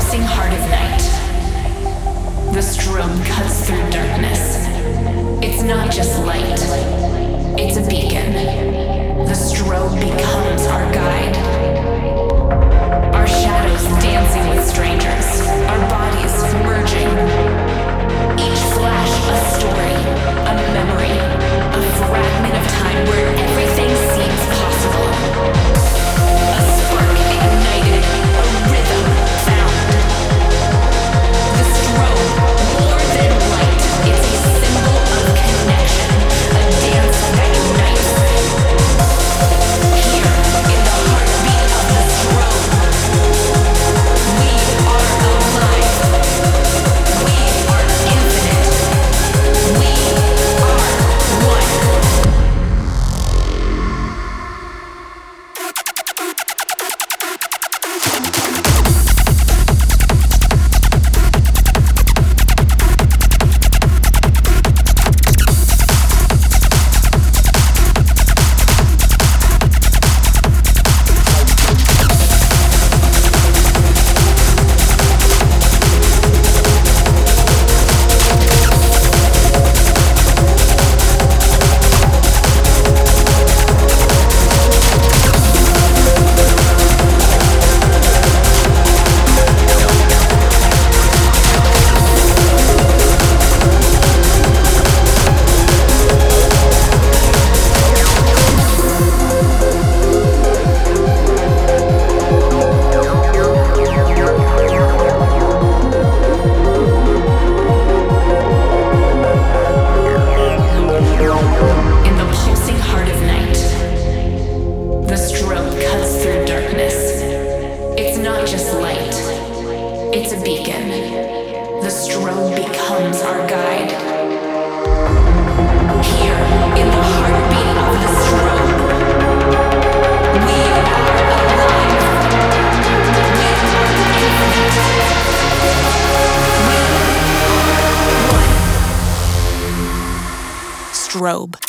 pulsing heart of night, the strobe cuts through darkness. It's not just light, it's a beacon. The strobe becomes our guide. Our shadows dancing with strangers, our bodies merging. Each flash a story, a memory, a fragment of time where everything seems possible. A spark ignited, a rhythm found. The strobe, more than light, it's a symbol of connection, a dance that unites. Here, in the heartbeat of the strobe, we are alive. We are infinite. We are one. It's a beacon. The strobe becomes our guide. Here, in the heartbeat of the strobe, we are alive. We are infinite. We are one. Strobe.